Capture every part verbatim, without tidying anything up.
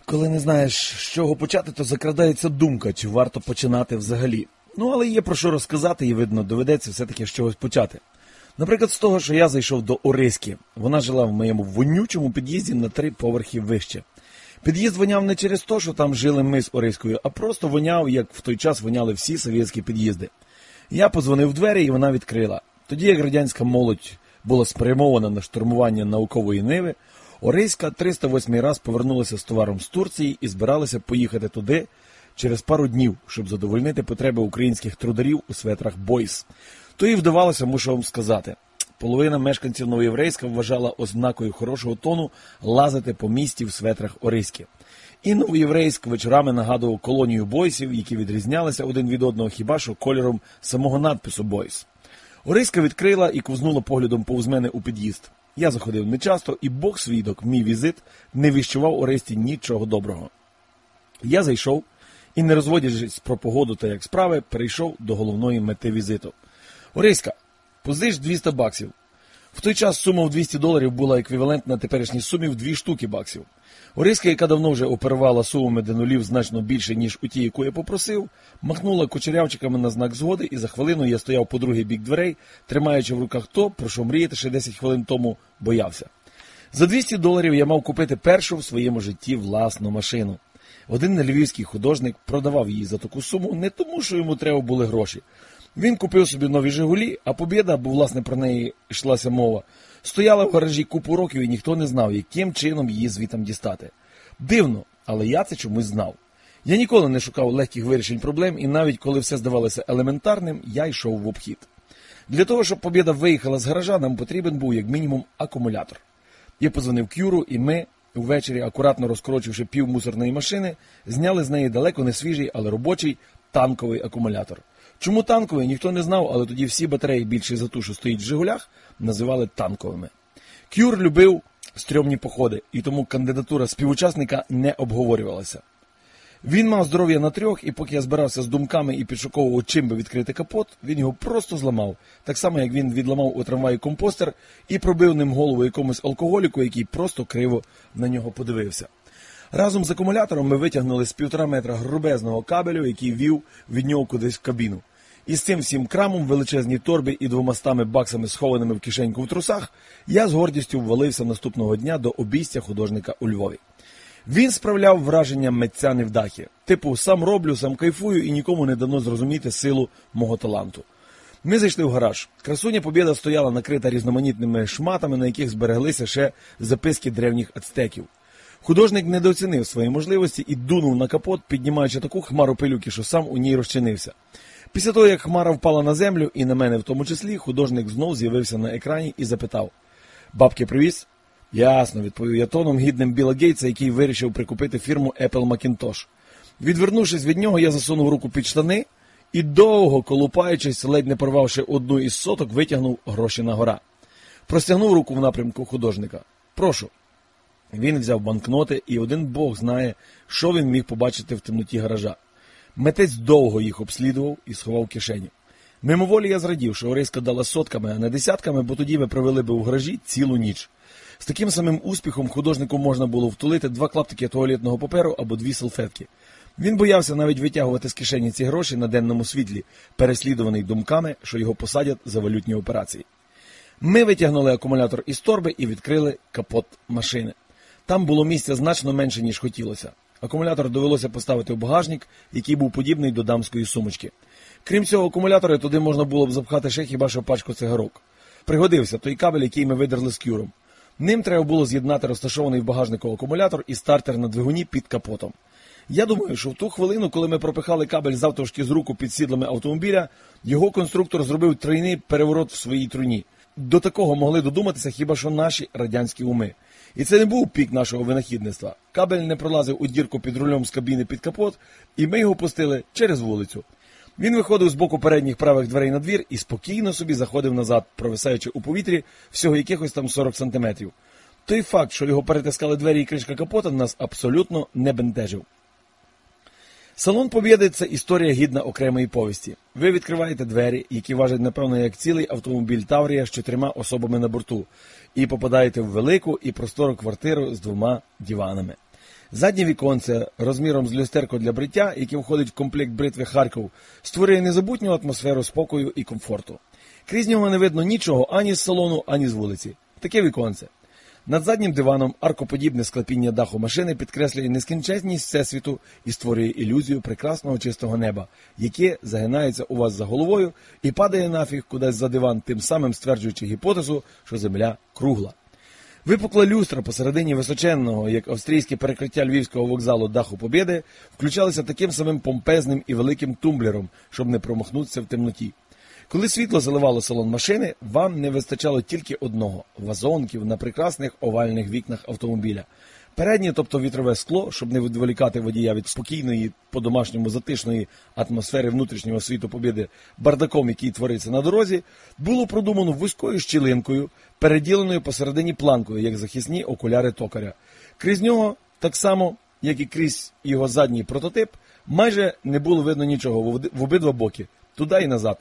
Коли не знаєш, з чого почати, то закрадається думка, чи варто починати взагалі. Ну, але є про що розказати і, видно, доведеться все-таки з чогось почати. Наприклад, з того, що я зайшов до Ориськи. Вона жила в моєму вонючому під'їзді на три поверхи вище. Під'їзд воняв не через те, що там жили ми з Ориською, а просто воняв, як в той час воняли всі совєтські під'їзди. Я подзвонив в двері, і вона відкрила. Тоді, як радянська молодь була спрямована на штурмування наукової ниви, Ориська триста восьмий раз повернулася з товаром з Турції і збиралася поїхати туди через пару днів, щоб задовольнити потреби українських трударів у светрах «Бойс». То і вдавалося, мушу вам сказати. Половина мешканців Новоєврейська вважала ознакою хорошого тону лазити по місті в светрах Ориськи. І Новоєврейськ вечорами нагадував колонію бойсів, які відрізнялися один від одного хіба що кольором самого надпису «Бойс». Ориська відкрила і ковзнула поглядом повз мене у під'їзд. Я заходив нечасто, і Бог свідок, мій візит не віщував Ористі нічого доброго. Я зайшов і, не розводячись про погоду та як справи, перейшов до головної мети візиту. Ориська, позич двісті баксів. В той час сума в двісті доларів була еквівалентна теперішній сумі в дві штуки баксів. Ориська, яка давно вже оперувала сумами до нулів значно більше, ніж у ті, яку я попросив, махнула кучерявчиками на знак згоди, і за хвилину я стояв по другий бік дверей, тримаючи в руках то, про що мріяти ще десять хвилин тому боявся. За двісті доларів я мав купити першу в своєму житті власну машину. Один львівський художник продавав її за таку суму не тому, що йому треба були гроші. Він купив собі нові «Жигулі», а «Побєда», бо власне про неї йшлася мова, стояла в гаражі купу років, і ніхто не знав, яким чином її звітом дістати. Дивно, але я це чомусь знав. Я ніколи не шукав легких вирішень проблем, і навіть коли все здавалося елементарним, я йшов в обхід. Для того, щоб «Побєда» виїхала з гаража, нам потрібен був, як мінімум, акумулятор. Я подзвонив Кюру, і ми, ввечері, акуратно розкорочивши пів мусорної машини, зняли з неї далеко не свіжий, але робочий танковий акумулятор. Чому танковий, ніхто не знав, але тоді всі батареї, більші за ту, що стоїть в «Жигулях», називали танковими. Кюр любив стрьомні походи, і тому кандидатура співучасника не обговорювалася. Він мав здоров'я на трьох, і поки я збирався з думками і підшуковував, чим би відкрити капот, він його просто зламав. Так само, як він відламав у трамваї компостер і пробив ним голову якомусь алкоголіку, який просто криво на нього подивився. Разом з акумулятором ми витягнули з півтора метра грубезного кабелю, який вів від нього кудись в кабіну. І з цим всім крамом, величезній торбі і двомастами баксами, схованими в кишеньку в трусах, я з гордістю ввалився наступного дня до обійстя художника у Львові. Він справляв враження митця невдахи. Типу, сам роблю, сам кайфую, і нікому не дано зрозуміти силу мого таланту. Ми зайшли в гараж. Красуня «Побєда» стояла накрита різноманітними шматами, на яких збереглися ще записки древніх ацтеків. Художник недооцінив свої можливості і дунув на капот, піднімаючи таку хмару пилюки, що сам у ній розчинився. Після того, як хмара впала на землю, і на мене в тому числі, художник знов з'явився на екрані і запитав: «Бабки привіз?» «Ясно», – відповів я тоном гідним Білла Гейтса, який вирішив прикупити фірму Apple Macintosh. Відвернувшись від нього, я засунув руку під штани і довго, колупаючись, ледь не порвавши одну із соток, витягнув гроші на гора. Простягнув руку в напрямку художника. «Прошу». Він взяв банкноти, і один Бог знає, що він міг побачити в темноті гаража. Митець довго їх обслідував і сховав в кишені. Мимоволі я зрадів, що Ориська дала сотками, а не десятками, бо тоді ми провели би у гаражі цілу ніч. З таким самим успіхом художнику можна було втулити два клаптики туалетного паперу або дві салфетки. Він боявся навіть витягувати з кишені ці гроші на денному світлі, переслідуваний думками, що його посадять за валютні операції. Ми витягнули акумулятор із торби і відкрили капот машини. Там було місця значно менше, ніж хотілося. Акумулятор довелося поставити в багажник, який був подібний до дамської сумочки. Крім цього акумулятора, туди можна було б запхати ще хіба що пачку цигарок. Пригодився той кабель, який ми видерли з Кюром. Ним треба було з'єднати розташований в багажнику акумулятор і стартер на двигуні під капотом. Я думаю, що в ту хвилину, коли ми пропихали кабель завтовшки з руку під сідлами автомобіля, його конструктор зробив тройний переворот в своїй труні. До такого могли додуматися хіба що наші радянські уми. І це не був пік нашого винахідництва. Кабель не пролазив у дірку під рулем з кабіни під капот, і ми його пустили через вулицю. Він виходив з боку передніх правих дверей на двір і спокійно собі заходив назад, провисаючи у повітрі всього якихось там сорок сантиметрів. Той факт, що його перетискали двері і кришка капота, нас абсолютно не бентежив. Салон «Побєди» – це історія гідна окремої повісті. Ви відкриваєте двері, які важать, напевно, як цілий автомобіль «Таврія» з чотирма особами на борту, і попадаєте в велику і простору квартиру з двома диванами. Заднє віконце розміром з люстерко для бриття, яке входить в комплект бритви Харків, створює незабутню атмосферу спокою і комфорту. Крізь нього не видно нічого ані з салону, ані з вулиці. Таке віконце. Над заднім диваном аркоподібне склепіння даху машини підкреслює нескінченність всесвіту і створює ілюзію прекрасного чистого неба, яке загинається у вас за головою і падає нафіг кудись за диван, тим самим стверджуючи гіпотезу, що земля кругла. Випукла люстра посередині височенного, як австрійське перекриття Львівського вокзалу даху Побєди, включалися таким самим помпезним і великим тумблером, щоб не промахнутися в темноті. Коли світло заливало салон машини, вам не вистачало тільки одного – вазонків на прекрасних овальних вікнах автомобіля. Переднє, тобто вітрове скло, щоб не відволікати водія від спокійної, по-домашньому затишної атмосфери внутрішнього світу Побєди бардаком, який твориться на дорозі, було продумано вузькою щілинкою, переділеною посередині планкою, як захисні окуляри токаря. Крізь нього, так само, як і крізь його задній прототип, майже не було видно нічого в обидва боки, туди і назад.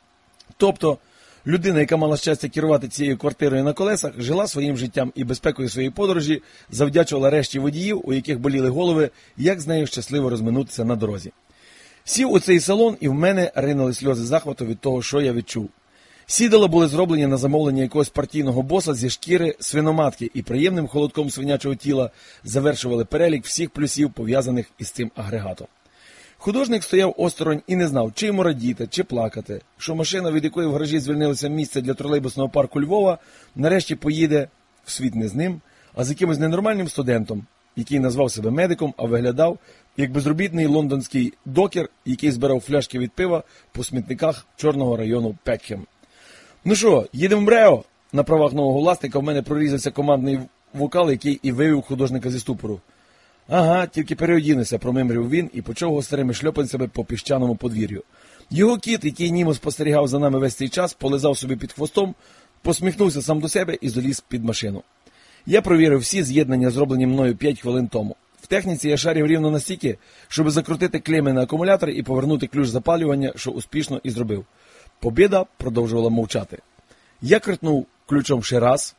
Тобто, людина, яка мала щастя керувати цією квартирою на колесах, жила своїм життям і безпекою своєї подорожі, завдячувала решті водіїв, у яких боліли голови, як з нею щасливо розминутися на дорозі. Сів у цей салон, і в мене ринули сльози захвату від того, що я відчув. Сідала були зроблені на замовлення якогось партійного боса зі шкіри свиноматки і приємним холодком свинячого тіла завершували перелік всіх плюсів, пов'язаних із цим агрегатом. Художник стояв осторонь і не знав, чи йому радіти, чи плакати, що машина, від якої в гаражі звільнилося місце для тролейбусного парку Львова, нарешті поїде в світ не з ним, а з якимось ненормальним студентом, який назвав себе медиком, а виглядав як безробітний лондонський докер, який збирав фляшки від пива по смітниках чорного району Пекхем. Ну що, їдемо в Брео? На правах нового власника в мене прорізався командний вокал, який і вивів художника зі ступору. Ага, тільки переодінися, промимрив він і почав гострими шльопанцями по піщаному подвір'ю. Його кіт, який німо спостерігав за нами весь цей час, полизав собі під хвостом, посміхнувся сам до себе і заліз під машину. Я провірив всі з'єднання, зроблені мною п'ять хвилин тому. В техніці я шарів рівно настільки, щоб закрутити клеми на акумулятор і повернути ключ запалювання, що успішно і зробив. Побєда продовжувала мовчати. Я крутнув ключом ще раз.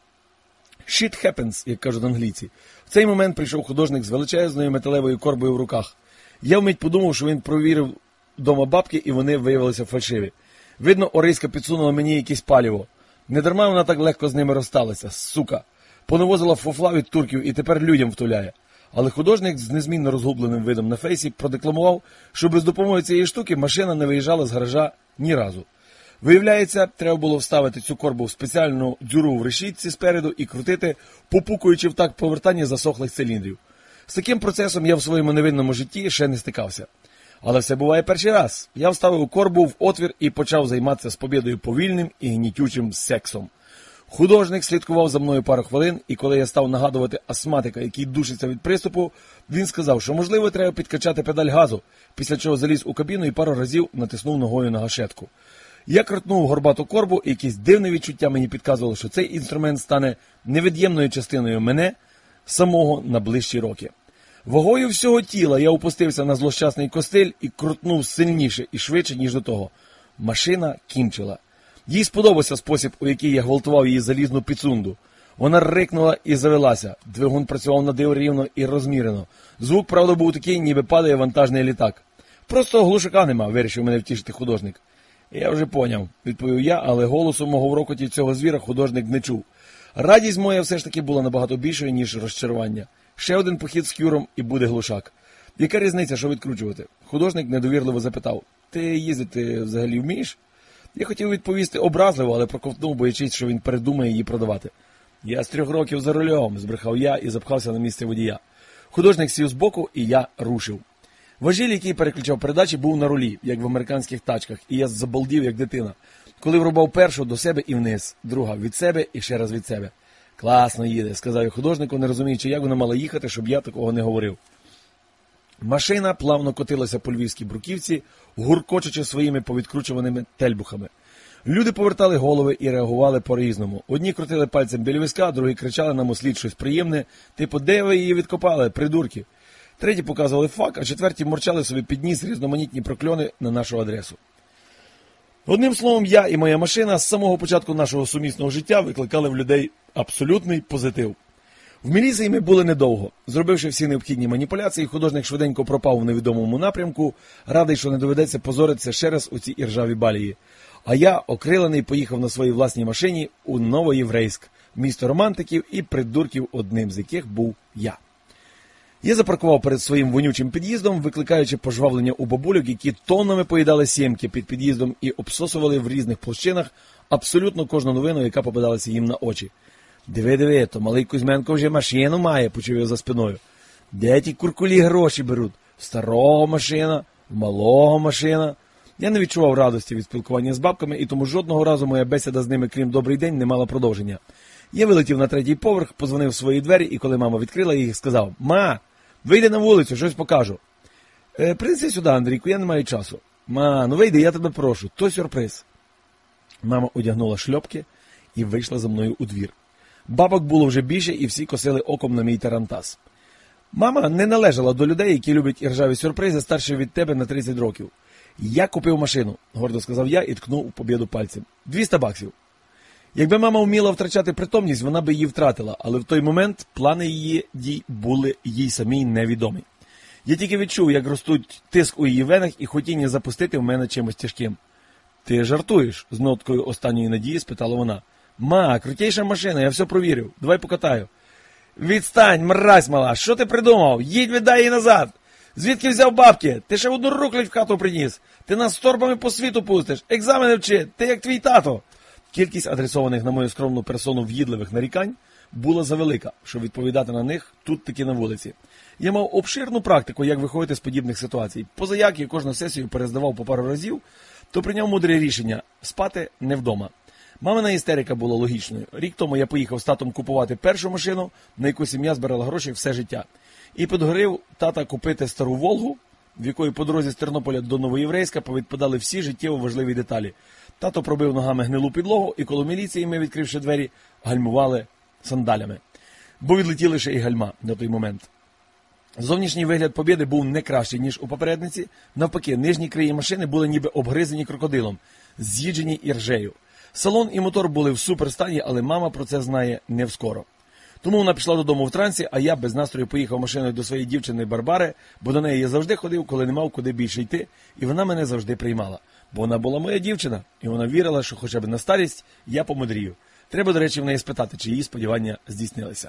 Shit happens, як кажуть англійці. В цей момент прийшов художник з величезною металевою корбою в руках. Я вмить подумав, що він провірив дома бабки, і вони виявилися фальшиві. Видно, Ориська підсунула мені якесь паліво. Недарма вона так легко з ними розсталася, сука. Понавозила фофла від турків і тепер людям втуляє. Але художник з незмінно розгубленим видом на фейсі продекламував, що без допомоги цієї штуки машина не виїжджала з гаража ні разу. Виявляється, треба було вставити цю корбу в спеціальну дзюру в решітці спереду і крутити, попукуючи в такт повертання засохлих циліндрів. З таким процесом я в своєму невинному житті ще не стикався. Але все буває перший раз. Я вставив корбу в отвір і почав займатися з Побєдою повільним і гнітючим сексом. Художник слідкував за мною пару хвилин, і коли я став нагадувати астматика, який душиться від приступу, він сказав, що, можливо, треба підкачати педаль газу, після чого заліз у кабіну і пару разів натиснув ногою на гашетку. Я крутнув горбату корбу, і якесь дивне відчуття мені підказувало, що цей інструмент стане невід'ємною частиною мене самого на ближчі роки. Вагою всього тіла я опустився на злощасний костиль і крутнув сильніше і швидше, ніж до того. Машина кінчила. Їй сподобався спосіб, у який я гвалтував її залізну піцунду. Вона рикнула і завелася. Двигун працював на диво рівно і розмірено. Звук, правда, був такий, ніби падає вантажний літак. Просто глушака нема, вирішив мене втішити художник. Я вже поняв, відповів я, але голосу мого в рокоті цього звіра художник не чув. Радість моя все ж таки була набагато більшою, ніж розчарування. Ще один похід з кюром і буде глушак. Яка різниця, що відкручувати? Художник недовірливо запитав. Ти їздити взагалі вмієш? Я хотів відповісти образливо, але проковтнув, боячись, що він передумає її продавати. Я з трьох років за рулем, збрехав я і запхався на місце водія. Художник сів збоку, і я рушив. Важіль, який переключав передачі, був на рулі, як в американських тачках, і я забалдів, як дитина. Коли врубав першу до себе і вниз, друга від себе і ще раз від себе. Класно їде, сказав я художнику, не розуміючи, як вона мала їхати, щоб я такого не говорив. Машина плавно котилася по львівській бруківці, гуркочучи своїми повідкручуваними тельбухами. Люди повертали голови і реагували по-різному. Одні крутили пальцем біля візка, другі кричали нам услід щось приємне, типу, де ви її відкопали, придурки. Треті показували фак, а четверті мурчали собі під ніс різноманітні прокльони на нашу адресу. Одним словом, я і моя машина з самого початку нашого сумісного життя викликали в людей абсолютний позитив. В міліції ми були недовго. Зробивши всі необхідні маніпуляції, художник швиденько пропав у невідомому напрямку, радий, що не доведеться позоритися ще раз у цій іржавій балії. А я, окрилений, поїхав на своїй власній машині у Новоєврейськ, місто романтиків і придурків, одним з яких був я. Я запаркував перед своїм вонючим під'їздом, викликаючи пожвавлення у бабульок, які тоннами поїдали сімки під під'їздом і обсосували в різних площинах абсолютно кожну новину, яка попадалася їм на очі. «Диви-диви, то малий Кузьменко вже машину має», – почув я за спиною. «Де ті куркулі гроші беруть? В старого машина, в малого машина». Я не відчував радості від спілкування з бабками, і тому жодного разу моя бесіда з ними, крім «добрий день», не мала продовження. Я вилетів на третій поверх, позвонив в свої двері, і коли мама відкрила їх, сказав: «Ма, вийди на вулицю, щось покажу». Е, «Принеси сюди, Андрійку, я не маю часу». «Ма, ну вийди, я тебе прошу, то сюрприз». Мама одягнула шльопки і вийшла за мною у двір. Бабок було вже більше, і всі косили оком на мій тарантас. Мама не належала до людей, які люблять іржаві сюрпризи старше від тебе на тридцять років. «Я купив машину», – гордо сказав я і ткнув у побєду пальцем. «двісті баксів». Якби мама вміла втрачати притомність, вона би її втратила, але в той момент плани її дій були їй самій невідомі. Я тільки відчув, як ростуть тиск у її венах і хотіння запустити в мене чимось тяжким. «Ти жартуєш?» – з ноткою останньої надії спитала вона. «Ма, крутейша машина, я все провірив. Давай покатаю». «Відстань, мразь мала, що ти придумав? Їдь, віддай її назад. Звідки взяв бабки? Ти ще одну руклять в хату приніс. Ти нас з торбами по світу пустиш. Екзамени вчи, ти як твій тато». Кількість адресованих на мою скромну персону в'їдливих нарікань була завелика, щоб відповідати на них тут таки на вулиці. Я мав обширну практику, як виходити з подібних ситуацій. Позаяк я кожну сесію перездавав по пару разів, то прийняв мудре рішення – спати не вдома. Мамина істерика була логічною. Рік тому я поїхав з татом купувати першу машину, на яку сім'я збирала гроші все життя. І підгорив тата купити стару «Волгу», в якої по дорозі з Тернополя до Новоєврейська повідпадали всі життєво важливі деталі. Тато пробив ногами гнилу підлогу, і коло міліції ми, відкривши двері, гальмували сандалями. Бо відлетіли ще і гальма на той момент. Зовнішній вигляд «Побєди» був не кращий, ніж у попередниці. Навпаки, нижні краї машини були ніби обгризані крокодилом, з'їджені іржею. Салон і мотор були в суперстані, але мама про це знає не вскоро. Тому вона пішла додому в трансі, а я без настрою поїхав машиною до своєї дівчини Барбари, бо до неї я завжди ходив, коли не мав куди більше йти, і вона мене завжди приймала. Бо вона була моя дівчина, і вона вірила, що хоча б на старість я помудрію. Треба, до речі, в неї спитати, чи її сподівання здійснилися.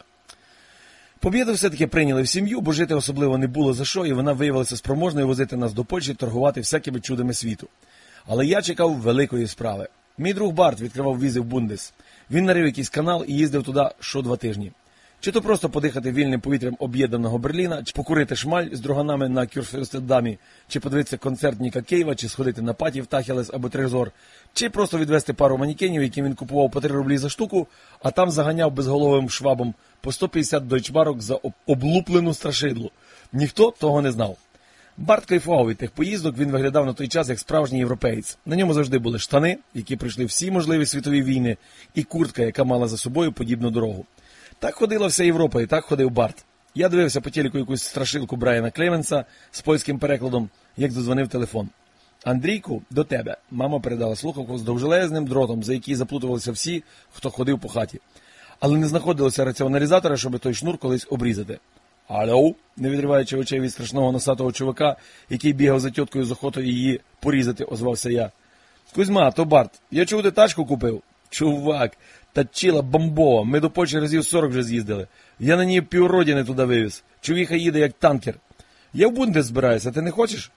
Побєду все-таки прийняли в сім'ю, бо жити особливо не було за що, і вона виявилася спроможною возити нас до Польщі, торгувати всякими чудами світу. Але я чекав великої справи. Мій друг Барт відкривав візи в Бундес. Він нарив якийсь канал і їздив туди що два тижні. Чи то просто подихати вільним повітрям об'єднаного Берліна, чи покурити шмаль з друганами на Кюрфюрстендамі, чи подивитися концерт Ніка Кейва, чи сходити на паті в Тахелес або Трезор, чи просто відвести пару манікенів, які він купував по три рублі за штуку, а там заганяв безголовим швабом по сто п'ятдесят дойчмарок за облуплену страшидлу. Ніхто того не знав. Барт кайфував від тих поїздок, він виглядав на той час як справжній європеєць. На ньому завжди були штани, які пройшли всі можливі світові війни, і куртка, яка мала за собою подібну дорогу. Так ходила вся Європа, і так ходив Барт. Я дивився по телеку якусь страшилку Брайана Клеменса з польським перекладом, як задзвонив телефон. «Андрійку, до тебе». Мама передала слухавку з довжелезним дротом, за який заплутувалися всі, хто ходив по хаті. Але не знаходилося раціоналізатора, щоб той шнур колись обрізати. «Алло?» – не відриваючи очей від страшного носатого чувака, який бігав за тіткою з охотою її порізати, озвався я. «Кузьма, то Барт, я чув, ти тачку купив?» «Чувак, та чіла бомбова, ми до Польщі разів сорок вже з'їздили. Я на ній півродини туди вивіз. Чувіха їде як танкер. Я в Бундес збираюся, ти не хочеш?»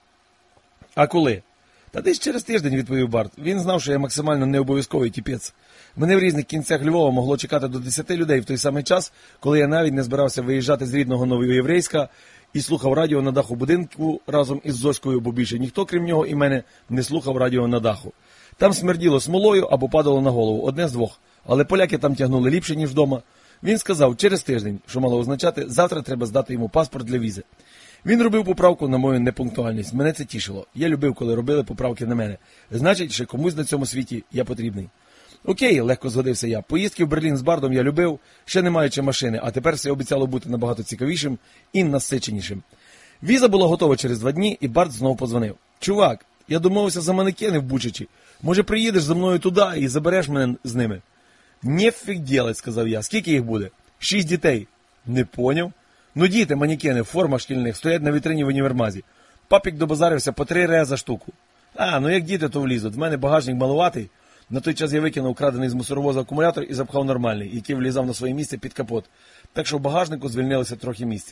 «А коли?» «Та десь через тиждень», – відповів Барт. Він знав, що я максимально необов'язковий тіпець. Мене в різних кінцях Львова могло чекати до десяти людей в той самий час, коли я навіть не збирався виїжджати з рідного Новоєврейська і слухав радіо на даху будинку разом із Зоською, бо більше ніхто, крім нього і мене, не слухав радіо на даху. Там смерділо смолою або падало на голову, одне з двох. Але поляки там тягнули ліпше, ніж вдома. Він сказав через тиждень, що мало означати, завтра треба здати йому паспорт для візи. Він робив поправку на мою непунктуальність. Мене це тішило. Я любив, коли робили поправки на мене. Значить, що комусь на цьому світі я потрібний. «Окей», – легко згодився я. Поїздки в Берлін з Бардом я любив, ще не маючи машини, а тепер все обіцяло бути набагато цікавішим і насиченішим. Віза була готова через два дні, і Барт знову подзвонив. «Чувак, я домовився за манекени в Бучачі. Може, приїдеш за мною туди і забереш мене з ними?» «Нефіг ділать», – сказав я. «Скільки їх буде?» «Шість дітей». Не поняв. Ну діти, манікени в формах шкільних стоять на вітрині в універмазі. Папік добазарився по три ре за штуку. А, ну як діти, то влізуть. В мене багажник малуватий. На той час я викинув крадений з мусоровоза акумулятор і запхав нормальний, який влізав на своє місце під капот. Так що в багажнику звільнилося трохи місця.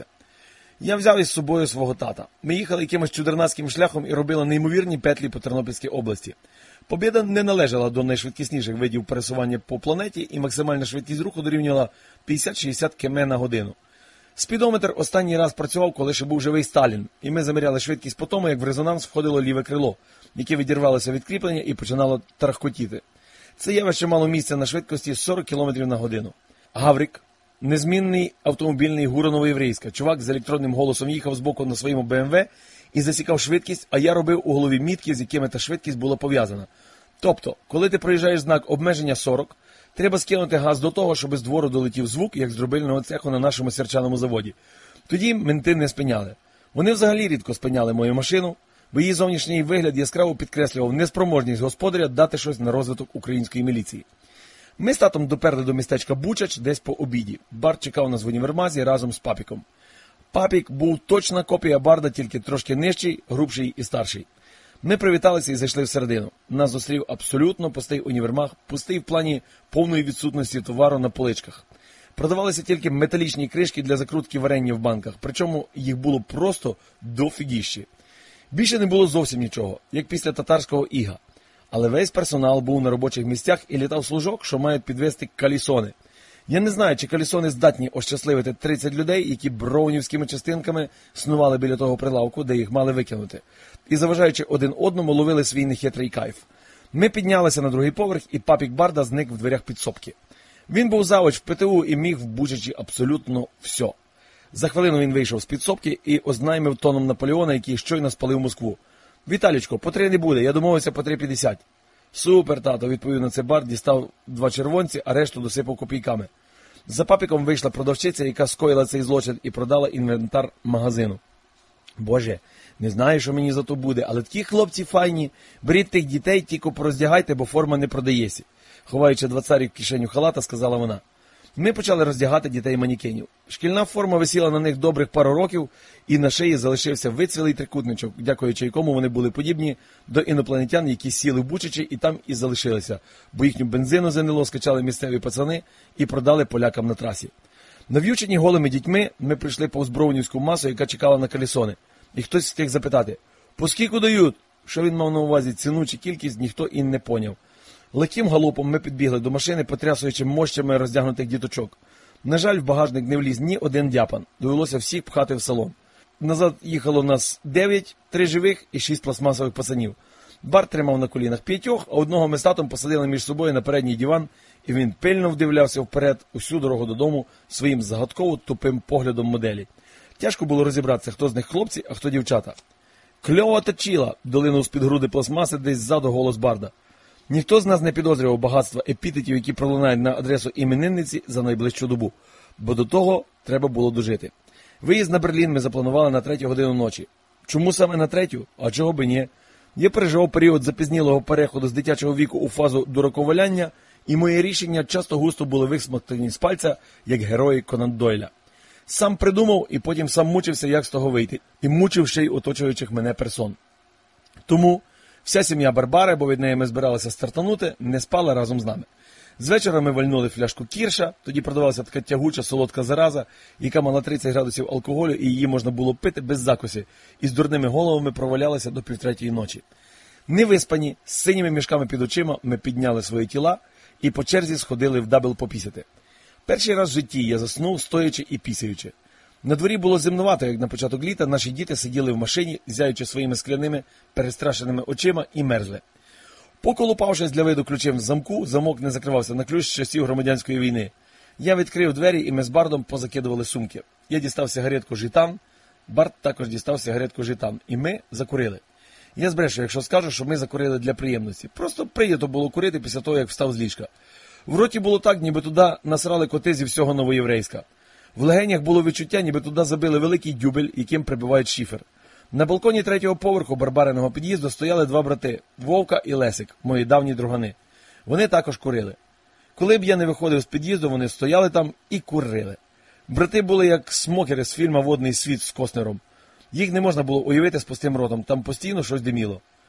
Я взяв із собою свого тата. Ми їхали якимось чудернацьким шляхом і робили неймовірні петлі по Тернопільській області. Побєда не належала до найшвидкісніших видів пересування по планеті, і максимальна швидкість руху дорівнювала п'ятдесят-шістдесят кілометрів на годину. Спідометр останній раз працював, коли ще був живий Сталін, і ми заміряли швидкість по тому, як в резонанс входило ліве крило, яке відірвалося від кріплення і починало тарахкотіти. Це явище мало місце на швидкості сорок кілометрів на годину. Гаврик, незмінний автомобільний гуро Новоєврейська, чувак з електронним голосом їхав збоку на своєму Бе Ем Ве і засікав швидкість, а я робив у голові мітки, з якими та швидкість була пов'язана. Тобто, коли ти проїжджаєш знак обмеження сорок, треба скинути газ до того, щоб з двору долетів звук, як з дробильного цеху на нашому сірчаному заводі. Тоді менти не спиняли. Вони взагалі рідко спиняли мою машину, бо її зовнішній вигляд яскраво підкреслював неспроможність господаря дати щось на розвиток української міліції. Ми з татом доперли до містечка Бучач десь по обіді. Барт чекав нас в універмазі разом з папіком. Папік був точна копія Барда, тільки трошки нижчий, грубший і старший. Ми привіталися і зайшли всередину. Нас зустрів абсолютно пустий універмаг, пустий в плані повної відсутності товару на поличках. Продавалися тільки металічні кришки для закрутки варення в банках, причому їх було просто дофігіщі. Більше не було зовсім нічого, як після татарського іга. Але весь персонал був на робочих місцях і літав служок, що мають підвести калісони. Я не знаю, чи калісони здатні ощасливити тридцять людей, які броунівськими частинками снували біля того прилавку, де їх мали викинути. І, заважаючи один одному, ловили свій нехитрий кайф. Ми піднялися на другий поверх, і папік Барда зник в дверях підсобки. Він був завуч в Пе Те У і міг в Бучачі абсолютно все. За хвилину він вийшов з підсобки і ознаймив тоном Наполеона, який щойно спалив Москву. «Віталічко, по три не буде, я домовився по три п'ятдесят». «Супер, тато», відповів на це Бард, дістав два червонці, а решту досипав копійками. За папіком вийшла продавчиця, яка скоїла цей злочин і продала інвентар магазину. «Боже, не знаю, що мені за то буде, але такі хлопці файні. Беріть тих дітей, тільки пороздягайте, бо форма не продається», ховаючи двадцарів в кишеню халата, сказала вона. Ми почали роздягати дітей-манікенів. Шкільна форма висіла на них добрих пару років, і на шиї залишився вицвілий трикутничок, дякуючи якому вони були подібні до інопланетян, які сіли в Бучачі і там і залишилися, бо їхню бензину з ен ел о скачали місцеві пацани і продали полякам на трасі. Нав'ючені голими дітьми ми прийшли повз броунівську масу, яка чекала на калісони. І хтось встиг запитати, «По скільки дають?» Що він мав на увазі, ціну чи кількість, ніхто і не поняв. Легким галопом ми підбігли до машини, потрясуючи мощами роздягнутих діточок. На жаль, в багажник не вліз ні один дяпан. Довелося всіх пхати в салон. Назад їхало нас дев'ять, три живих і шість пластмасових пацанів. Барт тримав на колінах п'ятьох, а одного ми з татом посадили між собою на передній диван, і він пильно вдивлявся вперед усю дорогу додому своїм загадково тупим поглядом моделі. Тяжко було розібратися, хто з них хлопці, а хто дівчата. «Кльово точила!» – долинув з-під груди пластмаси десь ззаду голос Барда. Ніхто з нас не підозрював багатства епітетів, які пролунають на адресу іменинниці за найближчу добу, бо до того треба було дожити. Виїзд на Берлін ми запланували на третю годину ночі. Чому саме на третю? А чого би ні? Я переживав період запізнілого переходу з дитячого віку у фазу дураковаляння, і мої рішення часто густо були висмоктані з пальця, як герої Конан Дойля. Сам придумав і потім сам мучився, як з того вийти, і мучив ще й оточуючих мене персон. Тому вся сім'я Барбари, бо від неї ми збиралися стартанути, не спала разом з нами. З вечора ми вальнули фляжку кірша, тоді продавалася така тягуча солодка зараза, яка мала тридцять градусів алкоголю, і її можна було пити без закусі, і з дурними головами провалялися до півтретьої ночі. Невиспані, з синіми мішками під очима, ми підняли свої тіла і по черзі сходили в дабл попісяти. Перший раз в житті я заснув, стоячи і пісяючи. На дворі було зимнувато, як на початок літа, наші діти сиділи в машині, зяючи своїми скляними, перестрашеними очима і мерзли. Поколупавшись для виду ключем в замку, замок не закривався на ключ з часів громадянської війни. Я відкрив двері, і ми з Бардом позакидували сумки. Я дістав сигаретку «Житан», Бард також дістав сигаретку «Житан», і ми закурили. Я збрешу, якщо скажу, що ми закурили для приємності. Просто прийнято було курити після того, як встав з ліжка. В роті було так, ніби туди насрали коти зі всього Новоєврейська. В легенях було відчуття, ніби туди забили великий дюбель, яким прибивають шифер. На балконі третього поверху Барбариного під'їзду стояли два брати – Вовка і Лесик, мої давні другани. Вони також курили. Коли б я не виходив з під'їзду, вони стояли там і курили. Брати були як смокери з фільму «Водний світ» з Костнером. Їх не можна було уявити з пустим ротом, там постійно щось диміло.